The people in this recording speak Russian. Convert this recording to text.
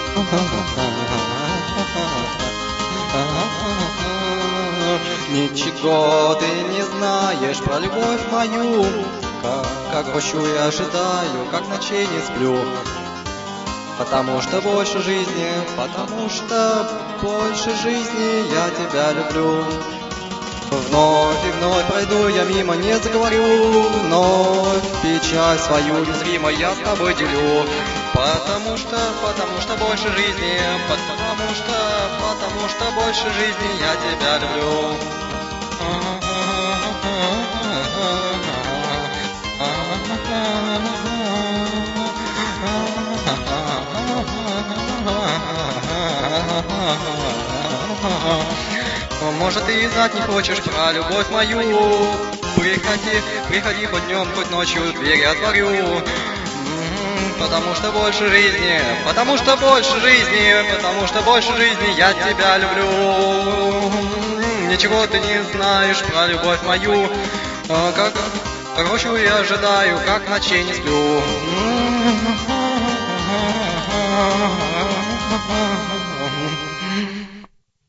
Ничего ты не знаешь про любовь мою, как рощу я ожидаю, как ночей не сплю. Потому что больше жизни я тебя люблю. Вновь и вновь пройду я мимо, не заговорю, вновь печаль свою незримо я с тобой делю. Потому что больше жизни, потому что больше жизни я тебя люблю. Может, ты и знать не хочешь про любовь мою. Приходи хоть днем, хоть ночью, двери отворю. Потому что больше жизни я тебя люблю. Ничего ты не знаешь про любовь мою, как рощу я ожидаю, как ночей не сплю.